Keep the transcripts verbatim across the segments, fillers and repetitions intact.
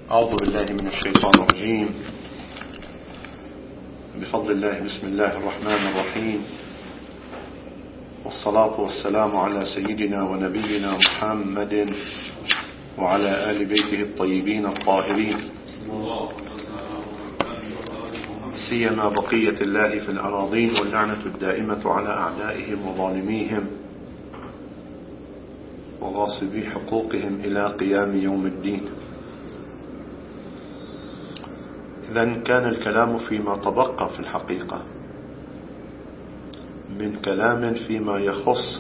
أعوذ بالله من الشيطان الرجيم. بفضل الله بسم الله الرحمن الرحيم، والصلاة والسلام على سيدنا ونبينا محمد وعلى آل بيته الطيبين الطاهرين، سيما بقية الله في الأراضين، واللعنة الدائمة على أعدائهم وظالميهم وغاصبي حقوقهم إلى قيام يوم الدين. إذن كان الكلام فيما تبقى في الحقيقة من كلام فيما يخص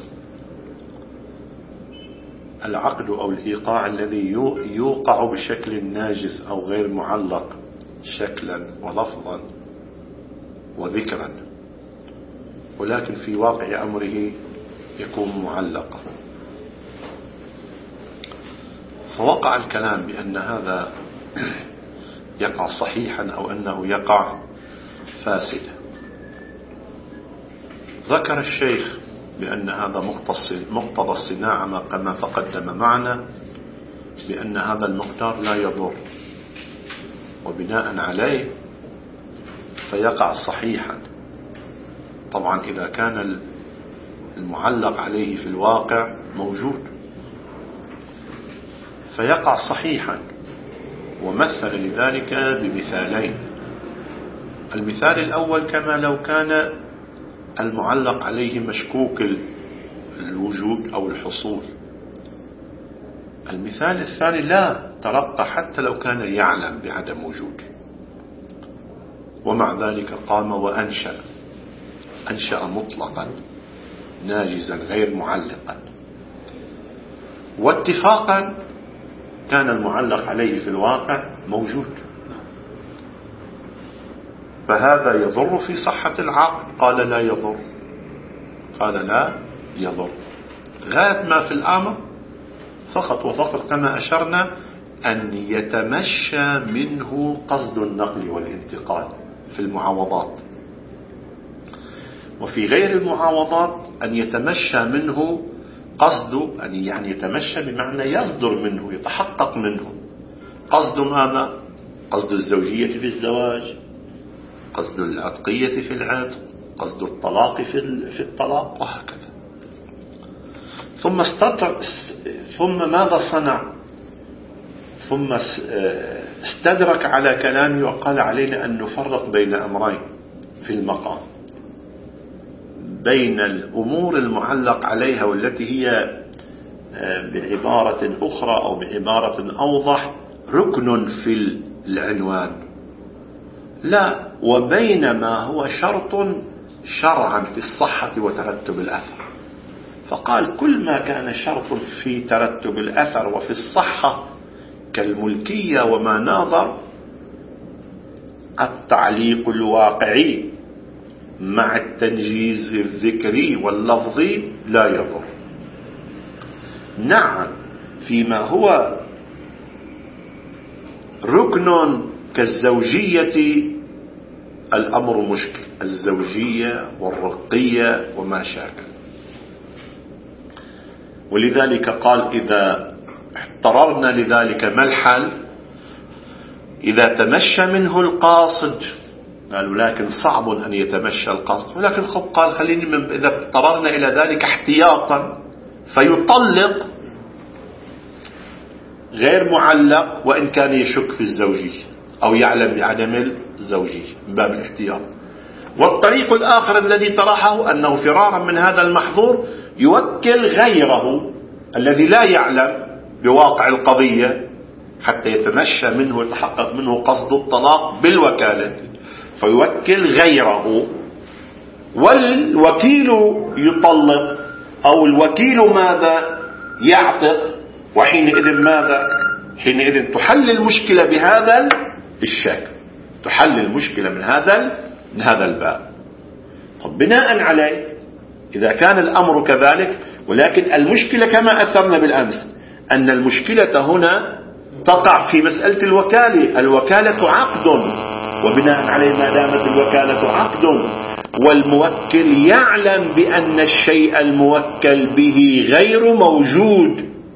العقد أو الإيقاع الذي يوقع بشكل ناجز أو غير معلق شكلا ولفظا وذكرا، ولكن في واقع أمره يكون معلقا. فوقع الكلام بأن هذا يقع صحيحا أو أنه يقع فاسدا. ذكر الشيخ بأن هذا مقتضى الصناعة كما تقدم معنا، بأن هذا المقدار لا يضر، وبناء عليه فيقع صحيحا. طبعا إذا كان المعلق عليه في الواقع موجود فيقع صحيحا. ومثل لذلك بمثالين. المثال الأول كما لو كان المعلق عليه مشكوك الوجود أو الحصول. المثال الثاني لا ترقى حتى لو كان يعلم بعدم وجوده، ومع ذلك قام وأنشأ أنشأ مطلقا ناجزا غير معلقا، واتفاقا كان المعلق عليه في الواقع موجود. فهذا يضر في صحة العقد؟ قال لا يضر. قال لا يضر. غاية ما في الأمر فقط وفقط كما أشرنا أن يتمشى منه قصد النقل والانتقال في المعاوضات، وفي غير المعاوضات أن يتمشى منه قصد، أن يعني يتمشى بمعنى يصدر منه، يتحقق منه. قصد ماذا؟ قصد الزوجية في الزواج، قصد العتقية في العتق، قصد الطلاق في الطلاق، وهكذا. ثم استطر ثم ماذا صنع؟ ثم استدرك على كلامي وقال علينا أن نفرق بين أمرين في المقام، بين الأمور المعلق عليها والتي هي بعبارة أخرى أو بعبارة أوضح ركن في العنوان، لا، وبين ما هو شرط شرعا في الصحة وترتب الأثر. فقال كل ما كان شرط في ترتب الأثر وفي الصحة كالملكية وما ناظر، التعليق الواقعي مع التنجيز الذكري واللفظي لا يضر. نعم، فيما هو ركن كالزوجية الأمر مشكل، الزوجية والرقية وما شاكل. ولذلك قال إذا اضطررنا لذلك ما الحل؟ إذا تمشى منه القاصد، قالوا لكن صعب أن يتمشى القصد، ولكن خب قال خليني من إذا اضطررنا إلى ذلك احتياطا فيطلق غير معلق وإن كان يشك في الزوجية أو يعلم بعدم الزوجية من باب الاحتياط. والطريق الآخر الذي طرحه أنه فرارا من هذا المحظور يوكل غيره الذي لا يعلم بواقع القضية حتى يتمشى منه ويتحقق منه قصد الطلاق بالوكالة، فيوكل غيره، والوكيل يطلق أو الوكيل ماذا يعتق، وحينئذ ماذا؟ حينئذ تحل المشكلة بهذا الشكل، تحل المشكلة من هذا من هذا الباب. طب بناء عليه إذا كان الأمر كذلك، ولكن المشكلة كما أثرنا بالأمس أن المشكلة هنا تقع في مسألة الوكالة. الوكالة عقد، وبناء عليه ما دامت الوكالة عقد والموكل يعلم بأن الشيء الموكل به غير موجود،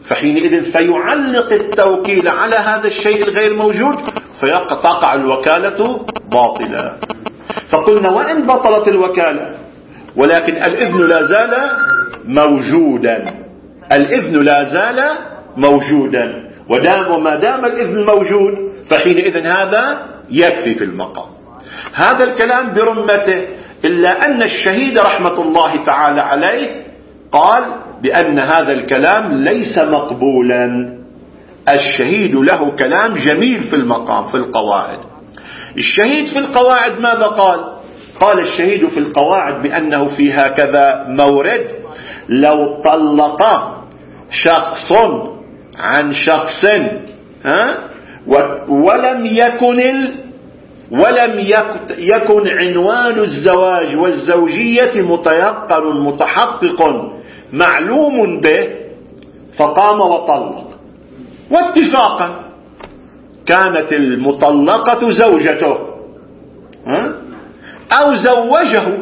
فحينئذ فيعلق التوكيل على هذا الشيء الغير موجود فتقع الوكالة باطلة. فقلنا وإن بطلت الوكالة ولكن الإذن لا زال موجودا، الإذن لا زال موجودا، ودام وما دام الإذن موجود فحينئذ هذا يكفي في المقام. هذا الكلام برمته، إلا أن الشهيد رحمة الله تعالى عليه قال بأن هذا الكلام ليس مقبولا. الشهيد له كلام جميل في المقام في القواعد. الشهيد في القواعد ماذا قال؟ قال الشهيد في القواعد بأنه في هكذا مورد: لو طلق شخص عن شخص ها ولم يكن ال ولم يكن عنوان الزواج والزوجية متيقن متحقق معلوم به فقام وطلق، واتفاقا كانت المطلقة زوجته ها أو زوجه،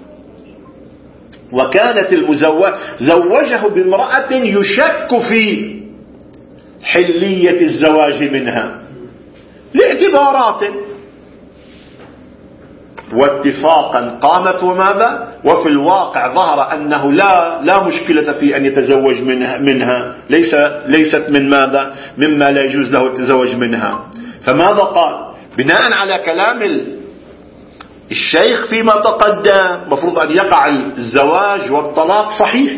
وكانت المزوج زوجه بامرأة يشك في حلية الزواج منها لاعتبارات، واتفاقا قامت وماذا وفي الواقع ظهر أنه لا لا مشكلة في أن يتزوج منها, منها ليس ليست من ماذا مما لا يجوز له التزوج منها. فماذا قال؟ بناء على كلام الشيخ فيما تقدم مفروض أن يقع الزواج والطلاق صحيح.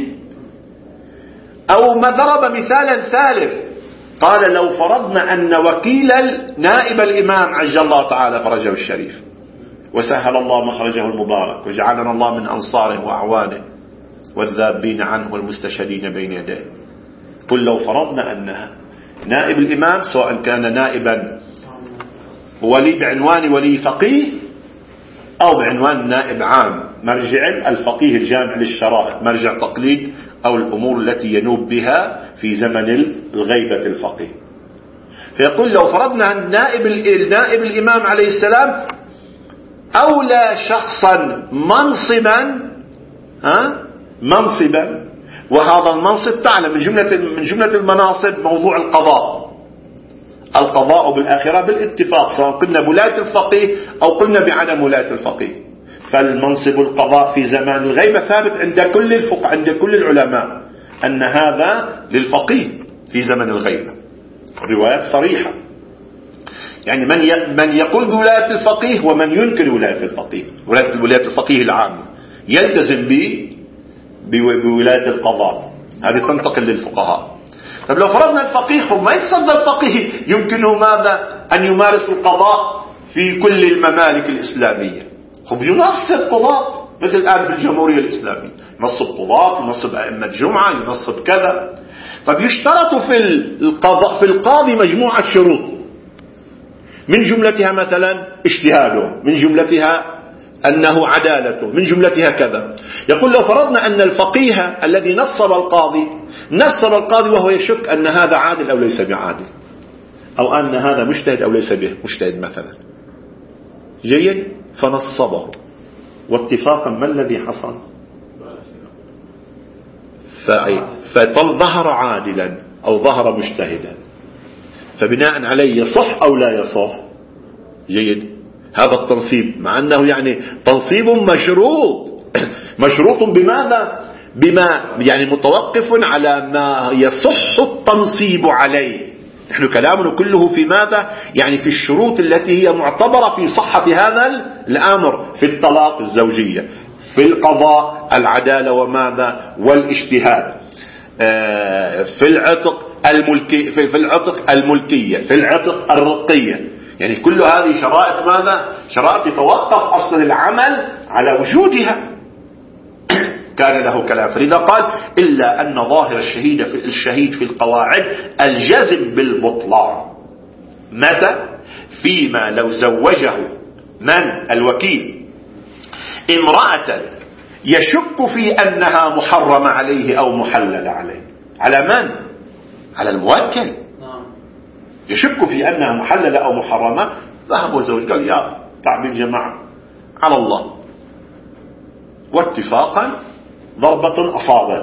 أو ما ضرب مثالا ثالث قال: لو فرضنا أن وكيل نائب الإمام عجل الله تعالى فرجه الشريف وسهل الله مخرجه المبارك وجعلنا الله من أنصاره وأعوانه والذابين عنه والمستشهدين بين يديه، قل لو فرضنا أن نائب الإمام سواء كان نائبا ولي بعنوان ولي فقيه أو بعنوان نائب عام مرجع الفقيه الجامع للشرائع مرجع تقليد أو الأمور التي ينوب بها في زمن الغيبة الفقيه، فيقول لو فرضنا أن نائب النائب الإمام عليه السلام أولى شخصا منصبا ها منصبا، وهذا المنصب تعلم من جملة من جملة المناصب موضوع القضاء، القضاء بالآخرة بالاتفاق سواء قلنا بولاية الفقيه أو قلنا بعدم ولاية الفقيه. فالمنصب القضاء في زمان الغيبة ثابت عند كل الفقهاء عند كل العلماء أن هذا للفقيه في زمن الغيبة، الروايات صريحة. يعني من من يقول بولاية الفقيه ومن ينكر ولاية الفقيه، ولاية الفقيه العام يلتزم به بولاية القضاء، هذه تنتقل للفقهاء. طب لو فرضنا الفقيه وما يتصدى الفقيه يمكنه ماذا أن يمارس القضاء في كل الممالك الإسلامية، هم ينصب قضاة مثل الآن في الجمهورية الإسلامية ينصب قضاة ينصب أئمة جمعة ينصب كذا. طب يشترط في القضاء في القاضي مجموعة شروط، من جملتها مثلا اجتهاده، من جملتها أنه عدالته، من جملتها كذا. يقول لو فرضنا أن الفقيه الذي نصب القاضي نصب القاضي وهو يشك أن هذا عادل أو ليس بعادل، أو أن هذا مجتهد أو ليس به مجتهد مثلا، جيد، فنصبه واتفاقا ما الذي حصل؟ فظهر عادلا أو ظهر مجتهدا، فبناء عليه يصح أو لا يصح؟ جيد، هذا التنصيب مع أنه يعني تنصيب مشروط مشروط بماذا؟ بما يعني متوقف على ما يصح التنصيب عليه. نحن كلامنا كله في ماذا؟ يعني في الشروط التي هي معتبرة في صحة هذا الأمر، في الطلاق الزوجية، في القضاء العدالة وماذا والاجتهاد، في العتق الملكي في العتق الملكية، في العتق الرقية، يعني كل هذه شرائط ماذا؟ شرائط يتوقف أصلا العمل على وجودها. كان له كلام، فلذا قال إلا أن ظاهر الشهيد في الشهيد في القواعد الجزم بالبطلان. متى؟ فيما لو زوجه من الوكيل امرأة يشك في أنها محرمة عليه أو محللة عليه. على من؟ على الموكل، يشك في أنها محللة أو محرمة، ذهب وزوج قال يا تعبين جماعة على الله، واتفاقا ضربة أصابت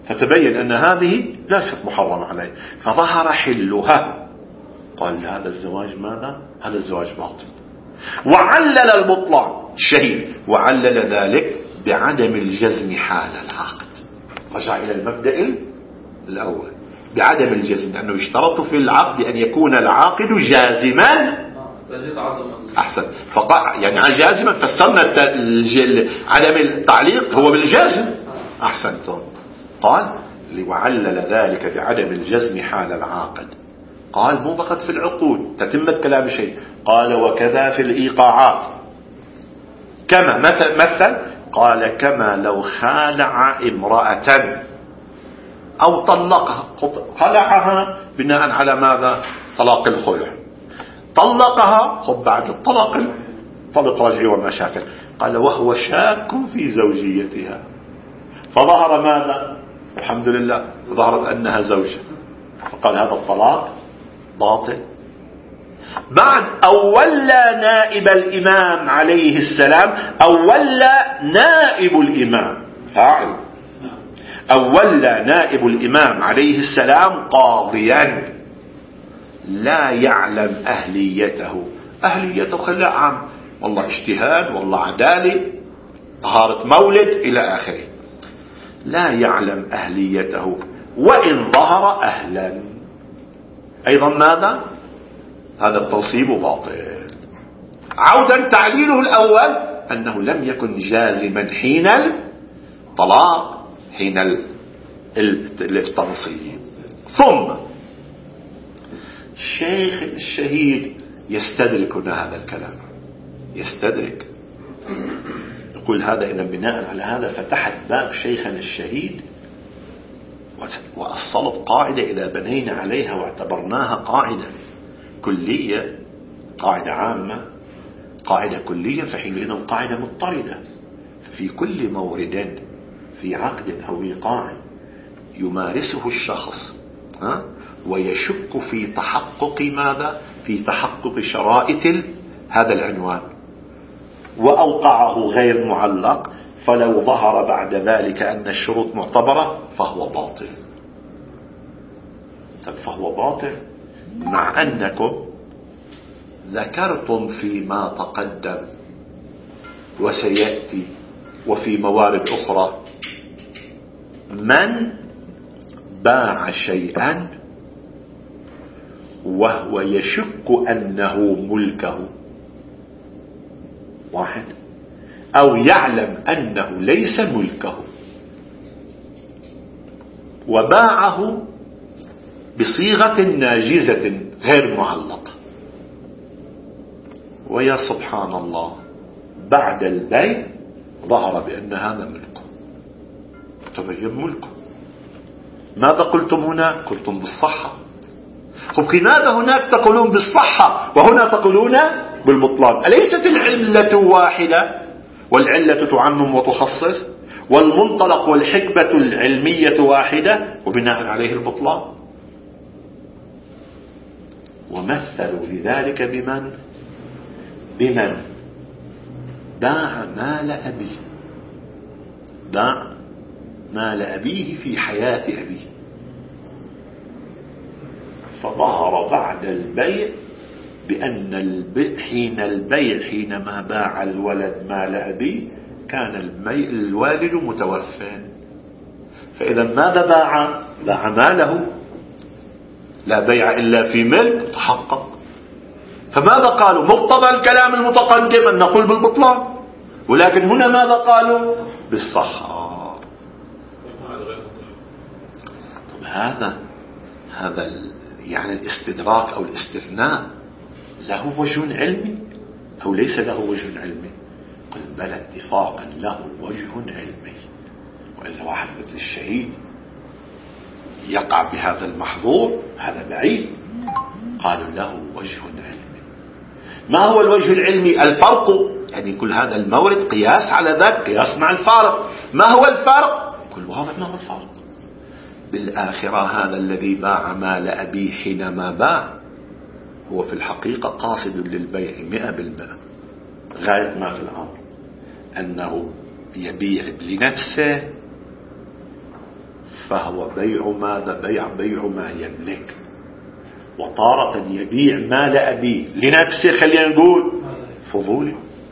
فتبين أن هذه ليست محرمة عليه، فظهر حلها، قال هذا الزواج ماذا؟ هذا الزواج باطل. وعلل البطلان الشهيد، وعلل ذلك بعدم الجزم حال العقد. رجع إلى المبدأ الأول بعدم الجزم، لأنه يشترط في العقد أن يكون العاقد جازما. أحسن، فقع يعني جازما، فسرنا عدم التعليق هو بالجازم. أحسنتم. قال وعلل ذلك بعدم الجزم حال العاقد. قال مو فقط في العقود، تتمة كلام شيء، قال وكذا في الإيقاعات. كما مثل, مثل قال كما لو خالع امرأة أو طلقها، خلعها بناء على ماذا؟ طلاق الخلع. طلقها خب بعد الطلاق طلق رجعي ومشاكل. قال وهو شاك في زوجيتها، فظهر ماذا؟ الحمد لله ظهرت أنها زوجة، فقال هذا الطلاق باطل. بعد أولى نائب الإمام عليه السلام، أولى نائب الإمام فاعل، أولى نائب الإمام عليه السلام قاضيا لا يعلم أهليته. أهليته خلاء عام، والله اجتهاد والله عدالة طهارة مولد إلى آخره، لا يعلم أهليته وإن ظهر أهلا. أيضا ماذا؟ هذا التنصيب باطل. عودا تعليله الأول أنه لم يكن جازما حين الطلاق، حين التنصيب. ثم الشيخ الشهيد يستدركنا هذا الكلام، يستدرك، يقول هذا إذا بناء على هذا فتحت باب شيخنا الشهيد وأصلت قاعدة إذا بنينا عليها واعتبرناها قاعدة كلية، قاعدة عامة، قاعدة كلية، فحينئذ قاعدة مضطردة. ففي كل مورد في عقد أو إيقاع يمارسه الشخص ها ويشك في تحقق ماذا؟ في تحقق شرائط هذا العنوان، وأوقعه غير معلق، فلو ظهر بعد ذلك أن الشروط معتبرة فهو باطل. فهو باطل مع أنكم ذكرتم فيما تقدم وسيأتي وفي موارد أخرى من باع شيئا وهو يشك أنه ملكه، واحد، أو يعلم أنه ليس ملكه وباعه بصيغة ناجزة غير معلقة، ويا سبحان الله بعد البيع ظهر بأن هذا ملكه، تبين ملكه. ماذا قلتم هنا؟ قلتم بالصحة. خب لماذا هناك تقولون بالصحة وهنا تقولون بالبطلان؟ أليست العلة واحدة والعلة تعمم وتخصص، والمنطلق والحكمة العلمية واحدة وبناء عليه البطلان؟ ومثلوا لذلك بمن؟ بمن باع مال أبيه، باع مال أبيه في حياة أبيه، فظهر بعد البيع بأن البيع حين البيع حينما باع الولد مال أبيه كان الوالد متوفى، فإذا ماذا باع؟ باع ماله، لا بيع إلا في ملك تحقق. فماذا قالوا؟ مقتضى الكلام المتقدم أن نقول بالبطلان، ولكن هنا ماذا قالوا؟ بالصحة. طب هذا هذا يعني الاستدراك أو الاستثناء له وجه علمي أو ليس له وجه علمي؟ قل بل اتفاقا له وجه علمي، وإذا واحد مثل الشهيد يقع بهذا المحظور هذا بعيد. قالوا له وجه علمي. ما هو الوجه العلمي؟ الفرق، يعني كل هذا المورد قياس على ذاك، قياس مع الفارق. ما هو الفرق؟ كل واضح ما هو الفرق. بالآخرة هذا الذي باع مال أبيه حينما باع هو في الحقيقة قاصد للبيع مئة بالمئة، غاية ما في الأمر أنه يبيع لنفسه فهو بيع ماذا؟ بيع بيع ما يملك. وطارة يبيع مال أبيه لنفسه، خلينا نقول فضولي،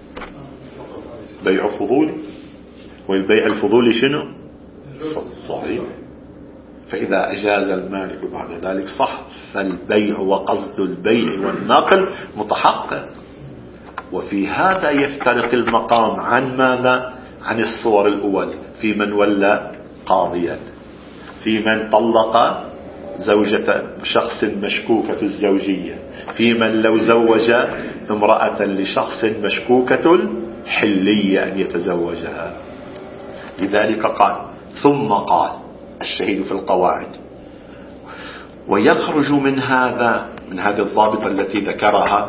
بيع فضولي. والبيع الفضولي شنو؟ صحيح. فإذا أجاز المالك بعد ذلك صح، فالبيع وقصد البيع والنقل متحقق. وفي هذا يفترق المقام عن ماذا؟ عن الصور الأول، في من ولى قاضيا، في من طلق زوجة شخص مشكوكة الزوجية، في من لو زوج امرأة لشخص مشكوكة الحلية أن يتزوجها. لذلك قال ثم قال الشهيد في القواعد: ويخرج من هذا، من هذه الضابطة التي ذكرها،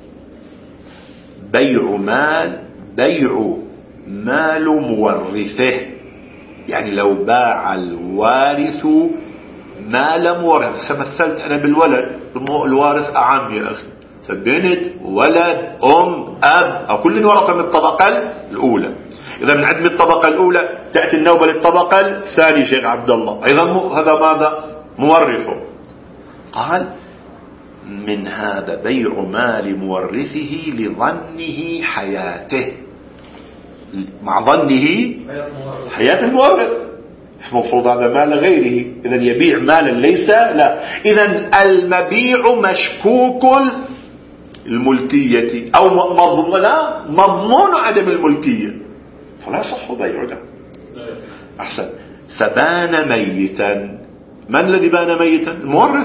بيع مال بيع مال مورثه. يعني لو باع الوارث مال مورث، مثلت أنا بالولد، الوارث أعم يا أخي، بنت ولد أم أب أو كل ورث من الطبقة الأولى. إذا من عدم الطبقة الأولى تأتي النوبة للطبقة الثانية شيخ عبد الله، أيضا هذا ماذا؟ مورثه. قال من هذا بيع مال مورثه لظنه حياته، مع ظنه حياة المورث، مفروض هذا مال غيره، إذا يبيع مالا ليس لا. إذا المبيع مشكوك الملكية أو مضمون مضمون عدم الملكية، فلا يصح بيعه. أحسن. فبان ميتا. من الذي بان ميتا؟ المورث.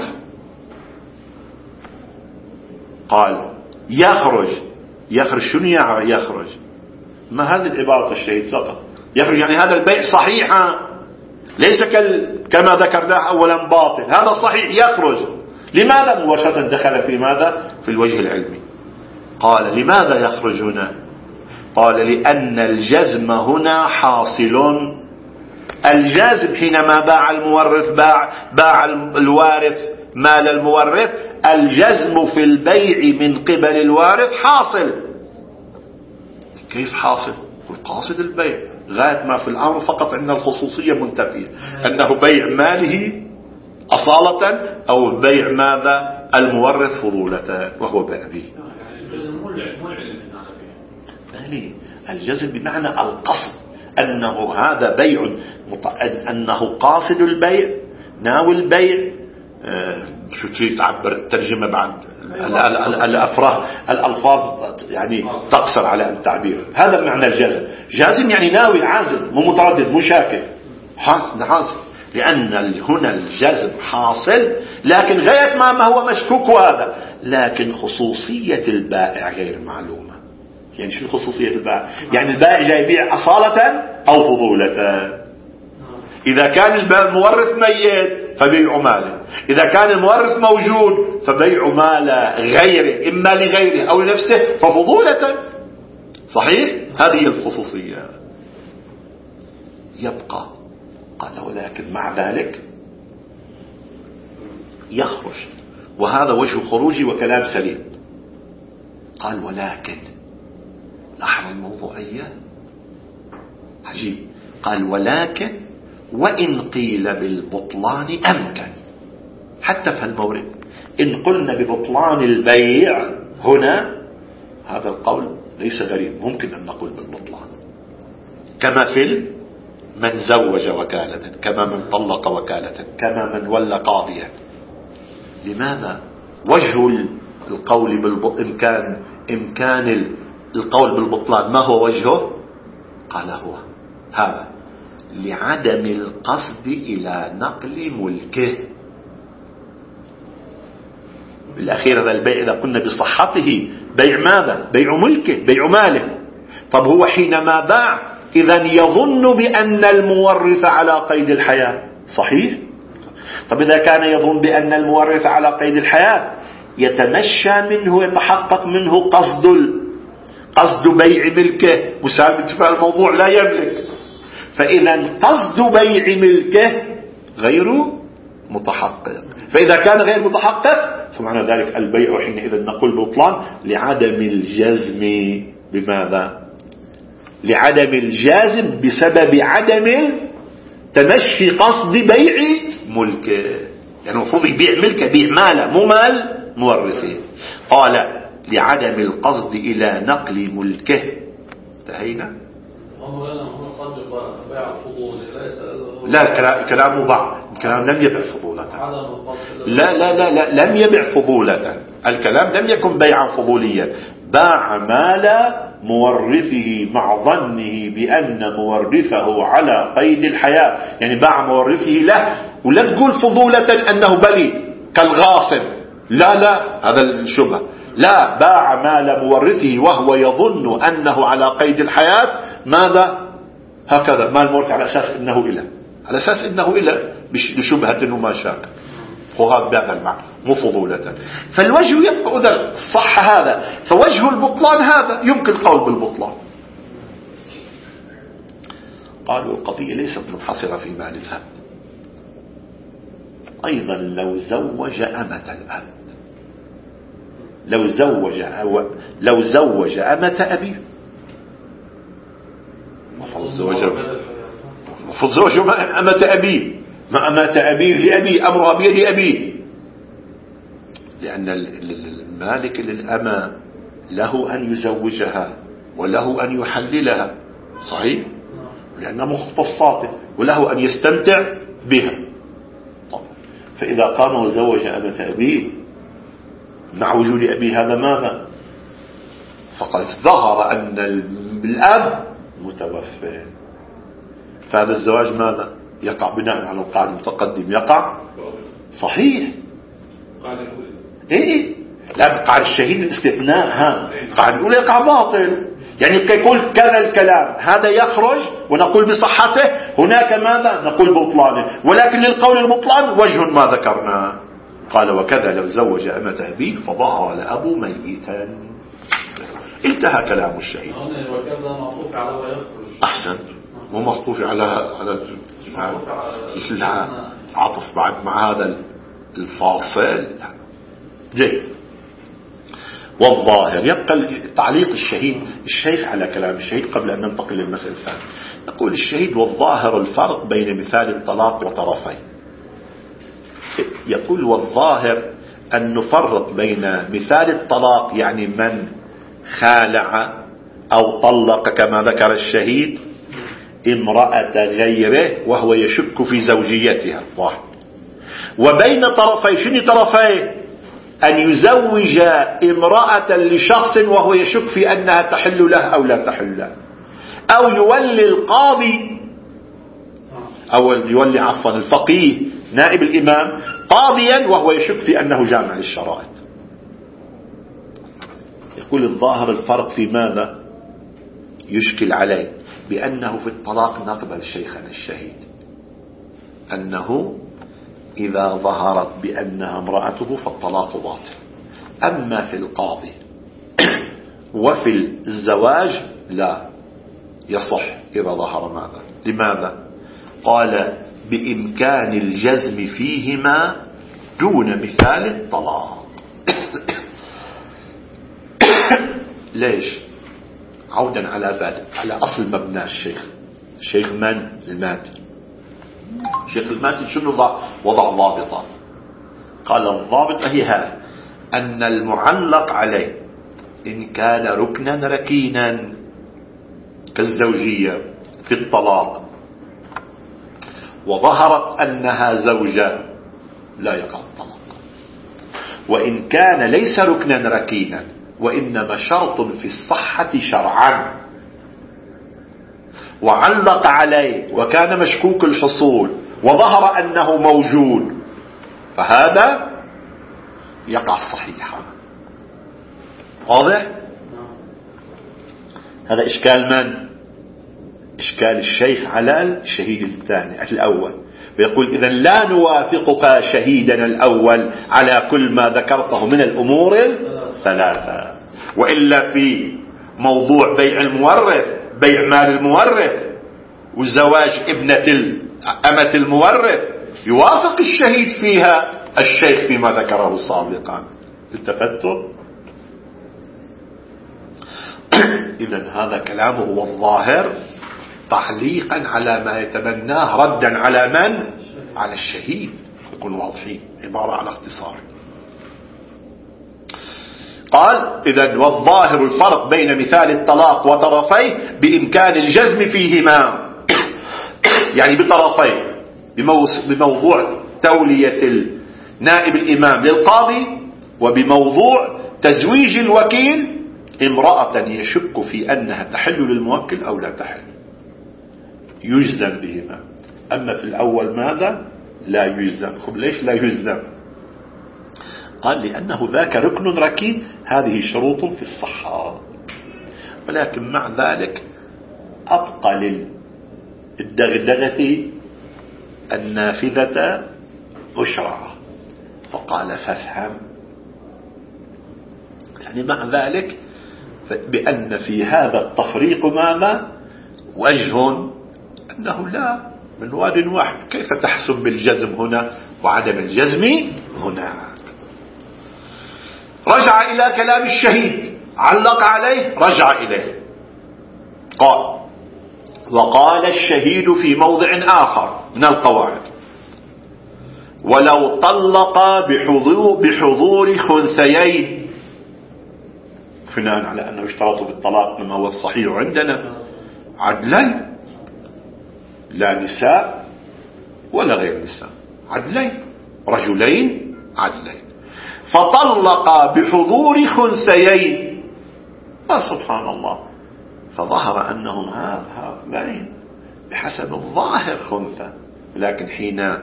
قال يخرج. يخرج شنو يعني يخرج؟ ما هذه العبارة الشهيد فقط يخرج، يعني هذا البيع صحيحا، ليس كما ذكرناه أولا باطل، هذا صحيح يخرج. لماذا؟ مباشرة دخل في ماذا؟ في الوجه العلمي. قال لماذا يخرج هنا؟ قال لأن الجزم هنا حاصل. الجازم حينما باع المورث باع, باع الوارث مال المورث، الجزم في البيع من قبل الوارث حاصل. كيف حاصل؟ قاصد البيع، غاية ما في الأمر فقط أن الخصوصية منتفية، أنه بيع ماله أصالة أو بيع ماذا؟ المورث فضولة، وهو بأبيه. يعني الجزم بمعنى القصد، أنه هذا بيع، أنه قاصد البيع، ناوي البيع. آه شو تريد تعبر الترجمة بعد؟ الأفراه الألفاظ يعني تقصر على التعبير. هذا معنى الجزم. جازم يعني ناوي، عازم، مو متردد، مو شاكك، حاصل. لأن هنا الجزم حاصل، لكن غاية ما ما هو مشكوك هذا، لكن خصوصية البائع غير معلومة. يعني شو خصوصية البائع؟ يعني البائع جاي يبيع أصالة أو فضولة. إذا كان المورث ميت فبيع ماله، إذا كان المورث موجود فبيع مال غيره، إما لغيره أو لنفسه ففضولة. صحيح؟ هذه الخصوصية. يبقى قال ولكن مع ذلك يخرج، وهذا وجه خروجي وكلام سليم. قال ولكن لاحظ الموضوعية عجيب. قال ولكن وإن قيل بالبطلان أمكن. حتى في المورد إن قلنا ببطلان البيع هنا، هذا القول ليس غريب، ممكن أن نقول بالبطلان، كما في من زوج وكالة، كما من طلق وكالة، كما من ولى قاضيا. لماذا؟ وجه القول بالإمكان، إمكان القول بالبطلان ما هو وجهه؟ قال هو هذا لعدم القصد إلى نقل ملكه. بالأخير هذا البيع إذا قلنا بصحته بيع ماذا؟ بيع ملكه، بيع ماله. طب هو حينما باع إذن يظن بأن المورث على قيد الحياة، صحيح؟ طب إذا كان يظن بأن المورث على قيد الحياة، يتمشى منه، يتحقق منه قصد قصد بيع ملكه، مسالم اتفاق الموضوع لا يملك. فإذا قصد بيع ملكه غير متحقق. فإذا كان غير متحقق فمعنى ذلك البيع حينئذ نقول بطلان لعدم الجزم. بماذا؟ لعدم الجازم بسبب عدم تمشي قصد بيع ملكه، يعني المفروض يبيع ملكه، بيع ماله مو مال مورثه. قال لعدم القصد إلى نقل ملكه. انتهينا. لا كلامه بعض، الكلام لم يبع فضولة. لا لا لا لا لم يبع فضولة، الكلام لم يكن بيعا فضوليا، باع مال مورثه مع ظنه بأن مورثه على قيد الحياة، يعني باع مورثه له، ولا تقول فضولة أنه بلي كالغاصب، لا لا هذا الشبه، لا، باع مال مورثه وهو يظن أنه على قيد الحياة، ماذا هكذا مال مورث على أساس أنه إله، على أساس أنه إله بشبهة وما شاك، وهذا بهذا المعنى مو فضولة. فالوجه يبقى إذا صح هذا، فوجه البطلان هذا يمكن القول بالبطلان. قالوا القضية ليست منحصرة في مال الأب، أيضا لو زوج أمة الأب، لو زوج أو لو زوج أمة أبيه، المفروض زوج المفروض زوج أمة أبيه، ما أمة أبيه لأبيه، أمرها بيد أبيه، لأن المالك للأمة له أن يزوجها وله أن يحللها، صحيح، لأنها مختصاته، وله أن يستمتع بها. طب فإذا قام وزوج أمة أبيه مع وجود أبيه، هذا ماذا؟ فقد ظهر أن الأب متوفى، فهذا الزواج ماذا؟ يقع بناء على القاعدة المتقدم، يقع صحيح. ايه لا، قاعدة الشهيد الاستثناء، ها قاعدة الأولى يقع باطل، يعني كيقول كان الكلام هذا يخرج ونقول بصحته، هناك ماذا نقول بطلانه، ولكن للقول البطلان وجه ما ذكرنا. قال وكذا لو زوج أمة أبيه فظهر الأب ميتا. انتهى كلام الشهيد. وكذا معطوف على ويخرج. أحسن، مو معطوف على على لا عطف بعد مع هذا الفاصل. جيد. والظاهر يبقى تعليق الشهيد الشيخ على كلام الشهيد قبل أن ننتقل للمسألة الثانية. يقول الشهيد والظاهر الفرق بين مثال الطلاق وطرفين. يقول والظاهر أن نفرق بين مثال الطلاق، يعني من خالع أو طلق كما ذكر الشهيد امرأة غيره وهو يشك في زوجيتها، واحد، وبين طرفي، شنو طرفي؟ أن يزوج امرأة لشخص وهو يشك في أنها تحل له أو لا تحل له، أو يولي القاضي أو يولي عفوا الفقيه نائب الإمام قاضيا وهو يشك في أنه جامع للشرائط. يقول الظاهر الفرق في ماذا يشكل عليه؟ بأنه في الطلاق نقبل شيخنا الشهيد أنه إذا ظهرت بأنها امرأته فالطلاق باطل، أما في القاضي وفي الزواج لا يصح إذا ظهر ماذا. لماذا؟ قال بإمكان الجزم فيهما دون مثال الطلاق. ليش؟ عودا على ذلك، على أصل مبنى الشيخ. الشيخ من؟ الماتي. الشيخ الماتي شنو وضع ضابطا؟ قال الضابط هي هذا، أن المعلق عليه إن كان ركنا ركينا كالزوجية في الطلاق وظهرت أنها زوجة لا يقع الطلاق، وإن كان ليس ركنا ركينا وإنما شرط في الصحة شرعا وعلق عليه وكان مشكوك الحصول وظهر أنه موجود، فهذا يقع صحيحا. واضح؟ هذا إشكال من؟ إشكال الشيخ على الشهيد الثاني الأول، ويقول إذن لا نوافقك شهيدنا الأول على كل ما ذكرته من الأمور الثلاثة، وإلا في موضوع بيع المورث، بيع مال المورث وزواج ابنة أمة المورث يوافق الشهيد فيها الشيخ فيما ذكره سابقا. التفتوا؟ إذن هذا كلامه هو الظاهر تعليقا على ما يتبناه، ردا على من؟ على الشهيد. يكون واضحين، عبارة على اختصار. قال إذن والظاهر الفرق بين مثال الطلاق وطرفيه بإمكان الجزم فيهما، يعني بطرفيه، بموضوع تولية نائب الإمام للقاضي، وبموضوع تزويج الوكيل امرأة يشك في أنها تحل للموكل أو لا تحل، يجزم بهما. أما في الأول ماذا؟ لا يجزم. خب ليش لا يجزم؟ قال لأنه ذاك ركن ركين، هذه شروط في الصحة، ولكن مع ذلك أبقى للدغدغة النافذة أشرع، فقال فافهم، يعني مع ذلك بأن في هذا التفريق ماذا؟ وجه أنه لا من واد واحد، كيف تحسم بالجزم هنا وعدم الجزم هناك. رجع إلى كلام الشهيد، علق عليه، رجع إليه، قال وقال الشهيد في موضع آخر من القواعد ولو طلق بحضور, بحضور خنثيين، بناء على أنه اشترطوا بالطلاق مما هو الصحيح عندنا عدلين، لا نساء ولا غير نساء، عدلين، رجلين عدلين، فطلق بحضور خنثيين، سبحان الله، فظهر أنهم هذين بحسب الظاهر خنثى، لكن حين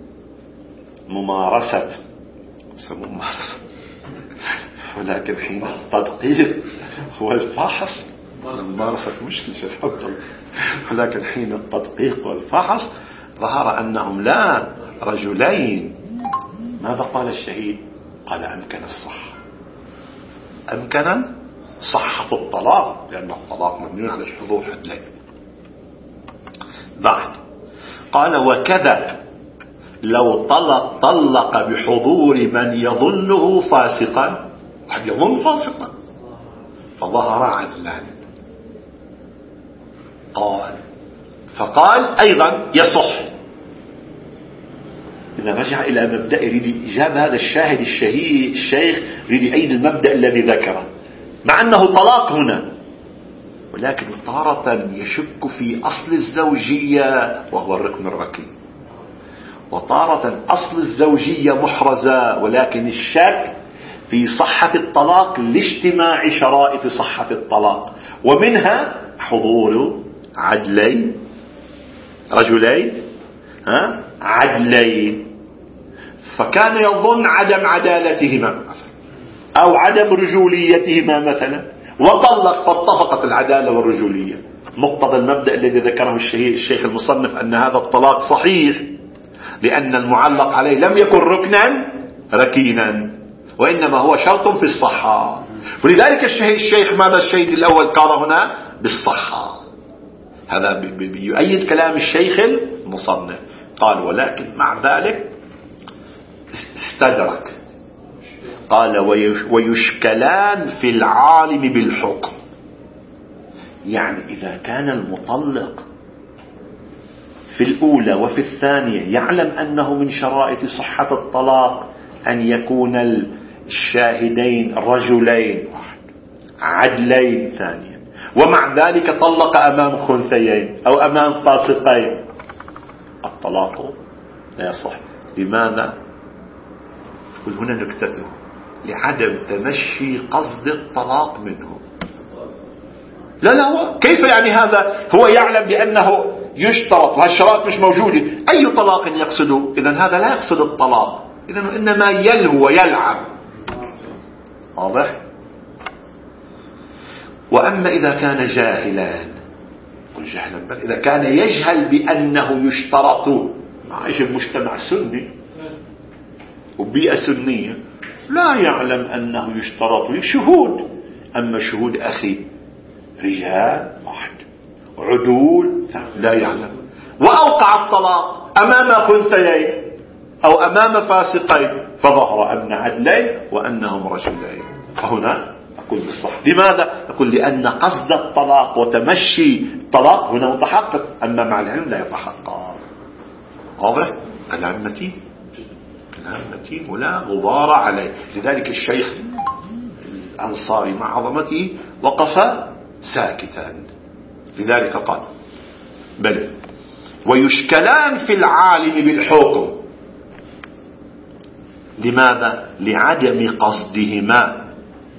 ممارسة ممارسة ولكن حين التدقيق هو الفحص، الممارسة مشكلة تفضل، ولكن حين التدقيق والفحص ظهر أنهم لا رجلين. ماذا قال الشهيد؟ قال أمكن الصح، أمكن صحة الطلاق، لأن الطلاق مبني على حضور حدين. بعد قال وكذا لو طلق, طلق بحضور من يظنه فاسقا، قد يظن فاسقا فظهر عدلا، قال فقال أيضا يصح. إذا رجع إلى مبدأ، يريد جاب هذا الشاهد الشهيد الشيخ يريد يعيد المبدأ الذي ذكره، مع أنه طلاق هنا، ولكن تارة يشك في أصل الزوجية وهو الركن الركين، وتارة أصل الزوجية محرزة، ولكن الشك في صحة الطلاق لاجتماع شرائط صحة الطلاق، ومنها حضور عدلين، رجلين ها عدلين، فكان يظن عدم عدالتهما أو عدم رجوليتهما مثلا، وطلق فاتفقت العدالة والرجولية. مقتضى المبدأ الذي ذكره الشيخ المصنف أن هذا الطلاق صحيح، لأن المعلق عليه لم يكن ركنا ركينا، وإنما هو شرط في الصحة، ولذلك الشيخ ماذا الشيخ الأول قال هنا بالصحة. هذا بيؤيد كلام الشيخ المصنف. قال ولكن مع ذلك استدرك، قال ويشكلان في العالم بالحكم، يعني إذا كان المطلق في الأولى وفي الثانية يعلم أنه من شرائط صحة الطلاق أن يكون الشاهدين رجلين عدلين ثانيا، ومع ذلك طلق أمام خنثيين أو أمام فاسقين، الطلاق لا يصح. لماذا؟ قل هنا نكتته، لعدم تمشي قصد الطلاق منه. لا لا هو كيف يعني هذا؟ هو يعلم بأنه يشترط وهالشرائط مش موجودة، أي طلاق يقصده؟ إذن هذا لا يقصد الطلاق، إذن إنما يلهو ويلعب. واضح؟ وأما إذا كان جاهلا، قل جهلا بل إذا كان يجهل بأنه يشترط، عايش المجتمع سني وبيئة سنية، لا يعلم أنه يشترط شهود، أما شهود أخي رجال واحد عدول لا يعلم، وأوقع الطلاق أمام خنثيين أو أمام فاسقين، فظهر أن عدلين وأنهم رجلين، فهنا يقول بالصح. لماذا؟ يقول لأن قصد الطلاق وتمشي الطلاق هنا متحقق، أما مع العلم لا يتحقق. واضح؟ كلام متين، كلام متين ولا غبار عليه. لذلك الشيخ الأنصاري مع عظمته وقف ساكتا، لذلك قال بل ويشكلان في العالم بالحكم. لماذا؟ لعدم قصدهما.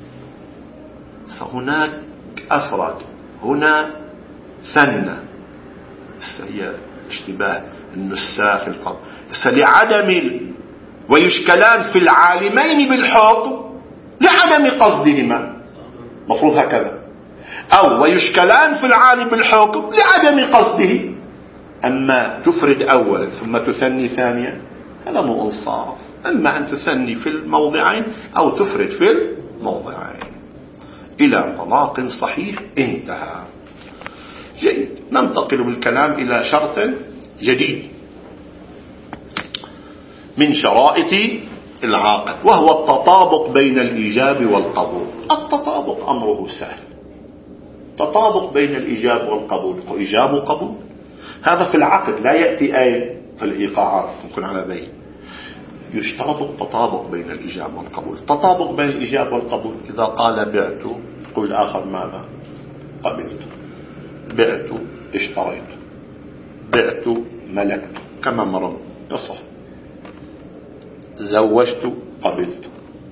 فهناك أفرد، هنا ثنى، هي اشتباه النساخ القبل، لعدم ويشكلان في العالمين بالحكم لعدم قصدهما، مفروض هكذا، أو ويشكلان في العالم بالحكم لعدم قصده. أما تفرد أولا ثم تثني ثانيا هذا مو إنصاف. أما أن تثني في الموضعين أو تفرد في الموضعين. إلى طلاق صحيح انتهى. جيد، ننتقل بالكلام إلى شرط جديد من شرائط العاقد، وهو التطابق بين الإيجاب والقبول. التطابق أمره سهل، تطابق بين الإيجاب والقبول، إيجاب وقبول، هذا في العقد لا يأتي أي في الإيقاعات، ممكن على بين. يشترط التطابق بين الإيجاب والقبول. التطابق بين الإيجاب والقبول إذا قال بعت، يقول الآخر ماذا؟ قبلت. بعت اشتريت، بعت ملكت، كما مر يصح. زوجت قبلت،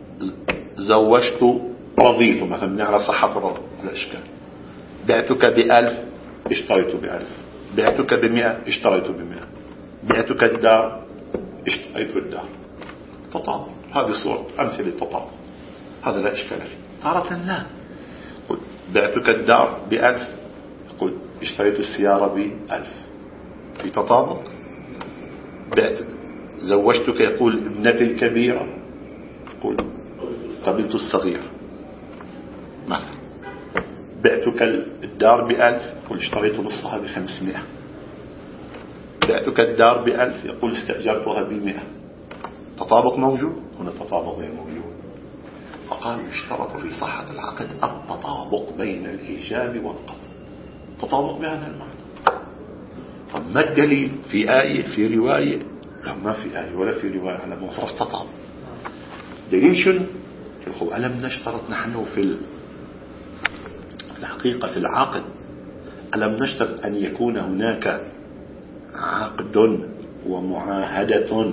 زوجت رضيت، مثلا على صحة الرضا الأشكال. بعتك بألف اشتريت بألف، بعتك بمئة اشتريت بمئة، بعتك الدار اشتريت الدار. تطابق، هذه صورة أمثلة التطابق، هذا لا إشكال فيه. تارة لا، قل بعتك الدار بألف، قل اشتريت السيارة بألف، في تطابق. بعتك زوجتك، يقول ابنتي الكبيرة، قل قبلت الصغير مثلا. بعتك الدار بألف، يقول اشتريت نصها بخمسمائة. بعتك الدار بألف، يقول استأجرتها بمئة. تطابق موجود، هنا تطابق غير موجود. فقال يشترط في صحة العقد التطابق بين الإيجاب والقبول، تطابق بهذا المعنى. طب ما الدليل؟ في آية، في رواية؟ لا، ما في آية ولا في رواية على مفرد تطابق. دليل شنو؟ ألم نشترط نحن في الحقيقة في العقد، ألم نشترط أن يكون هناك عقد ومعاهدة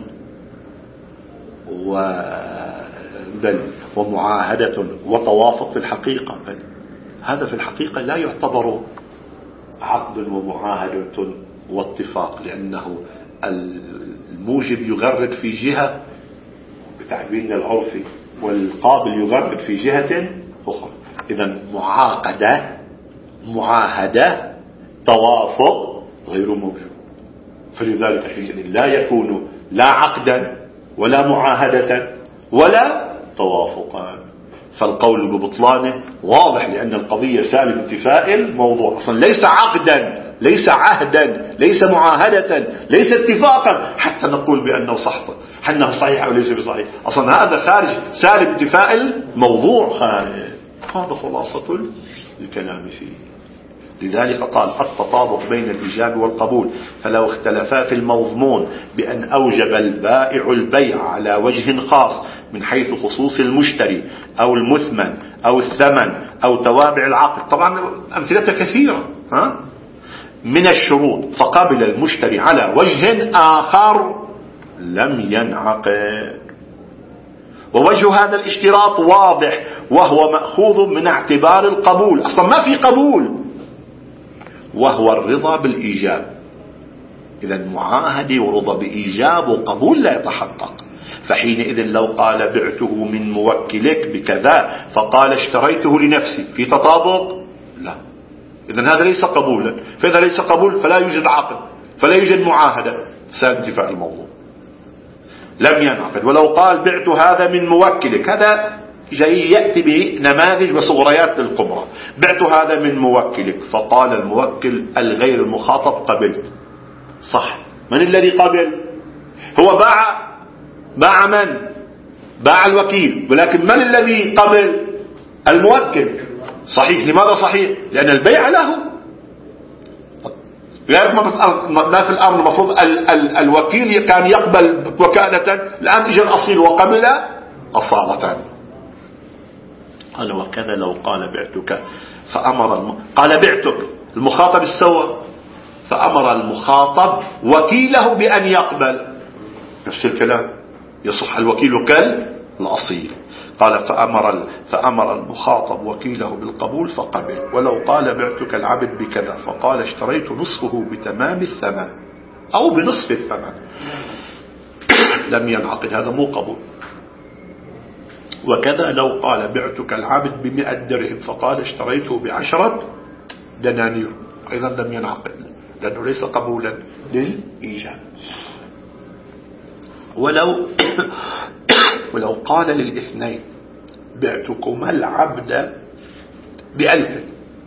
ومعاهدة وتوافق في الحقيقة؟ بل هذا في الحقيقة لا يعتبر عقد ومعاهدة واتفاق، لأنه الموجب يغرد في جهة بتعبيرنا العرفي، والقابل يغرد في جهة أخرى. إذن معاقدة، معاهدة، توافق غير موجود. فلذلك حينئذ لا يكون لا عقدا ولا معاهدة ولا توافقا، فالقول ببطلانه واضح، لأن القضية سالب اتفاق الموضوع. أصلا ليس عقدا، ليس عهدا، ليس معاهدة، ليس اتفاقا حتى نقول بأنه صح، أنه صحيح أو ليس بصحيح. أصلا هذا خارج، سالب اتفاق الموضوع خارج. هذا خلاصة الكلام فيه. لذلك قال التطابق بين الإيجاب والقبول، فلو اختلفا في المضمون بأن أوجب البائع البيع على وجه خاص من حيث خصوص المشتري أو المثمن أو الثمن أو توابع العقد، طبعا أمثلة كثيرة ها؟ من الشروط، فقبل المشتري على وجه آخر لم ينعقد. ووجه هذا الاشتراط واضح، وهو مأخوذ من اعتبار القبول. أصلا ما في قبول، وهو الرضا بالإيجاب. إذا معاهدة ورضا بإيجاب وقبول لا يتحقق. فحينئذ لو قال بعته من موكلك بكذا فقال اشتريته لنفسي، في تطابق؟ لا. إذا هذا ليس قبولا، فإذا ليس قبول فلا يوجد عقد، فلا يوجد معاهدة، ساد انتفاع الموضوع، لم ينعقد. ولو قال بعت هذا من موكلك، هذا جاي يأتي بنماذج وصغريات للكبرى. بعت هذا من موكلك، فقال الموكل الغير المخاطب قبلت، صح. من الذي قبل؟ هو باع، باع من؟ باع الوكيل، ولكن من الذي قبل؟ الموكل. صحيح. لماذا صحيح؟ لأن البيع له. ما في الأمر المفروض ال ال الوكيل كان يقبل وكالة، الآن إجا الأصيل وقبل أصالة. قال وكذا لو قال بعتك فأمر الم... قال بعتك المخاطب السوى، فأمر المخاطب وكيله بأن يقبل، نفس الكلام يصح الوكيل كالأصيل. قال فأمر فأمر المخاطب وكيله بالقبول فقبل. ولو قال بعتك العبد بكذا فقال اشتريت نصفه بتمام الثمن أو بنصف الثمن لم ينعقد، هذا مو قبول. وكذا لو قال بعتك العبد بمئة درهم فقال اشتريته بعشرة دنانير، أيضا لم ينعقد لأنه ليس قبولا للإيجاب. ولو ولو قال للاثنين بعتكما العبد بألف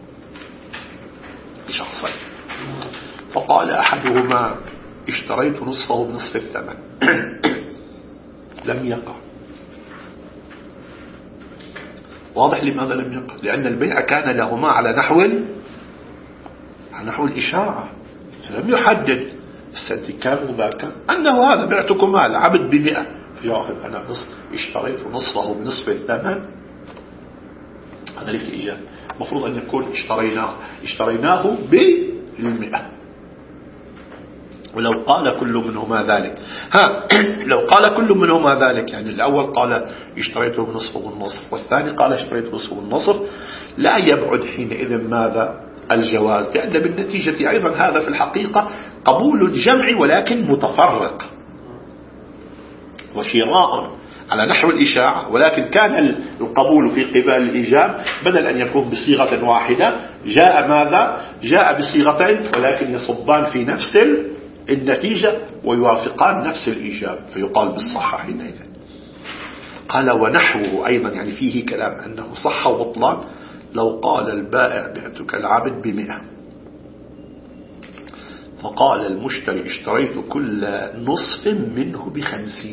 شخصين فقال أحدهما اشتريت نصفه بنصف الثمن لم يقع. واضح لماذا لم يقع؟ لأن البيع كان لهما على نحو على نحو الإشاعة، لم يحدد السنتي كان وذاك أنه هذا بعتكما العبد بمئة فيأخذ أنا نصف، اشتريت نصفه بنصف الثمن، هذا ليس إيجاب. مفروض أن يكون اشتريناه اشتريناه بالمئة. ولو قال كل منهما ذلك، ها لو قال كل منهما ذلك، يعني الأول قال اشتريته بنصفه بالنصف والثاني قال اشتريته بنصفه بالنصف، لا يبعد حينئذ ماذا؟ الجواز، لأن بالنتيجة أيضا هذا في الحقيقة قبول الجمع ولكن متفرق، وشراء على نحو الإشاعة، ولكن كان القبول في قبال الإيجاب بدل أن يكون بصيغة واحدة جاء ماذا؟ جاء بصيغتين ولكن يصبان في نفس النتيجة ويوافقان نفس الإيجاب، فيقال بالصحة حينئذ. قال ونحوه أيضا، يعني فيه كلام أنه صح وبطلان. لو قال البائع بعتك العبد بمئة فقال المشتري اشتريت كل نصف منه بخمسين،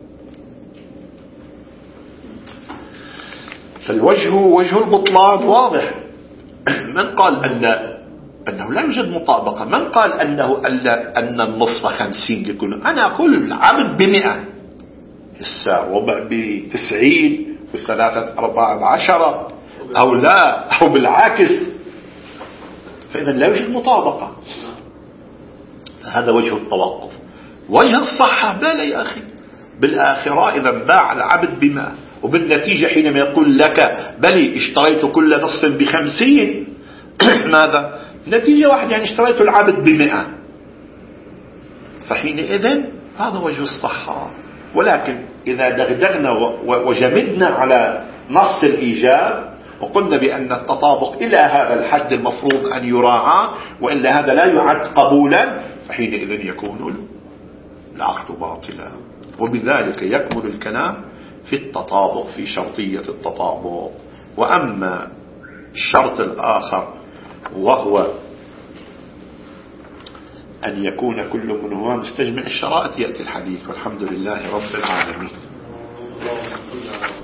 فالوجه وجه البطلان واضح. من قال أن أنه لا يوجد مطابقة؟ من قال أنه أن النصف خمسين لكل؟ أنا أقول العبد بمئة، الربع بتسعين والثلاثة أربعة بعشرة أو لا أو بالعكس، فإذا لا يوجد مطابقة. هذا وجه التوقف. وجه الصحة بلا يا أخي، بالآخرة إذا باع العبد بمئة وبالنتيجة حينما يقول لك بلي اشتريت كل نصف بخمسين ماذا؟ نتيجة واحدة، يعني اشتريت العبد بمئة، فحينئذ هذا وجه الصحة. ولكن إذا دغدغنا وجمدنا على نص الإيجاب وقلنا بأن التطابق إلى هذا الحد المفروض أن يراعى وإلا هذا لا يعد قبولا، فحينئذ يكون العقد باطلا. وبذلك يكمل الكلام في التطابق، في شرطية التطابق. وأما الشرط الآخر وهو أن يكون كل منهما مستجمع الشرائط يأتي الحديث. والحمد لله رب العالمين.